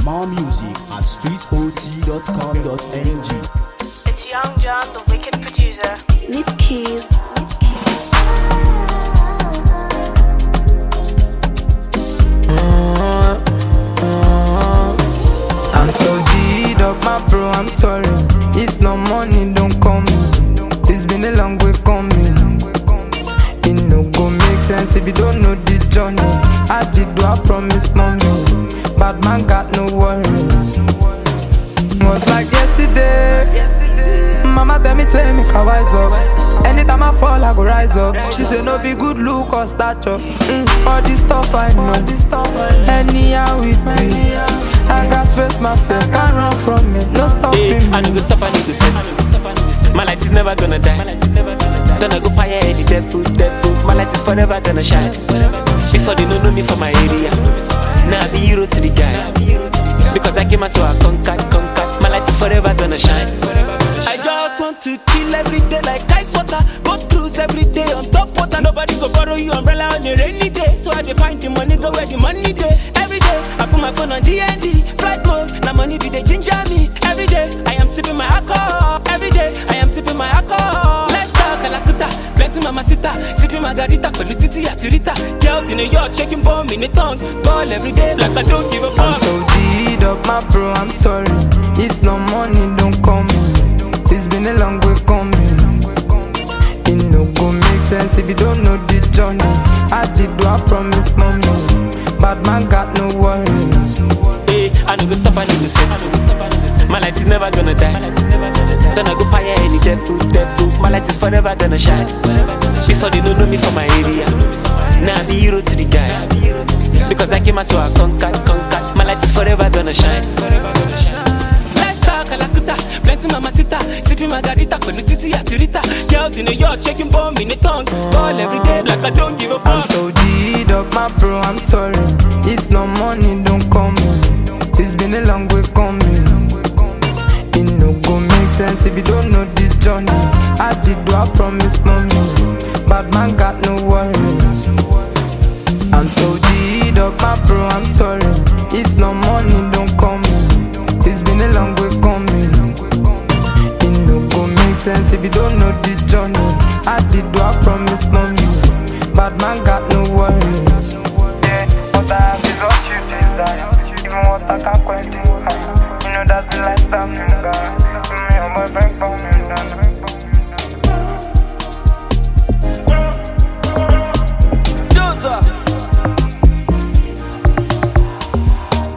More music at streetot.com.ng. It's Young John, the wicked producer. Leave keys. I'm so G'd up, my bro, I'm sorry. If no money, don't call me. It's been a long way coming. It no go make sense if you don't know the journey. I did do I promise, mommy. Bad man got no worries. Was like yesterday. Mama tell me, make I wise up. Anytime I fall, I go rise up. She say no be good look or stature. All this stuff I know. Anyhow with me, I got face my face, can't run from it. No stopping me. I need to stop, I need to set. My light is never gonna die. Gonna go fire any dead food. My light is forever gonna shine. Before they don't know me from my area, now I be hero to the guys. Because I came out so I conquered. My light is forever gonna shine. I just want to chill every day like ice water. Go cruise every day on top water. Nobody go borrow you umbrella on a rainy day. So I dey find the money, go where the money day. Every day I put my phone on DND flight mode. Now money be the ginger me. Every day I am sipping my alcohol. Every day I am sipping my alcohol. Let's talk Kalakuta, plenty mamacita. Sipping margarita, Titi Atirita. Girls in the yard shaking bomb in the tongue. Ball every day like I don't give a fuck. I'm so G'd up, my bro, I'm sorry. If no money, don't call me. It's been a long way coming. It no go make sense if you don't know the journey. I did do I promise, mommy. Bad man got no worries. Hey, I need to stop, I need to set. My light is never gonna die. Gonna go fire any dead food. My light is forever gonna shine. Before they don't know me from my area, now I be hero to the guys. Because I came out so I conquered. My light is forever gonna shine. Let's talk Kalakuta, plenty mamacita. Sipping margarita, Titi Atirita. Girls in the yard shaking bomb in the tongue. Ball every day like I don't give a fuck. I'm so G'd up, my bro, I'm sorry. If no money, don't call me. It's been a long way coming. It no go make sense if you don't know the journey. I did do I promise, mommy. Bad man got no worries. I'm so G'd up, my bro, I'm sorry. If no money, don't call me. It's been a long way coming. It no go make sense if you don't know the journey. I did do I promise, mommy. Bad man got no worries. Yeah, what I have is what you desire. Even what I can't quench is fire. You know that's the lifestyle, nigga. Me and my bank for me,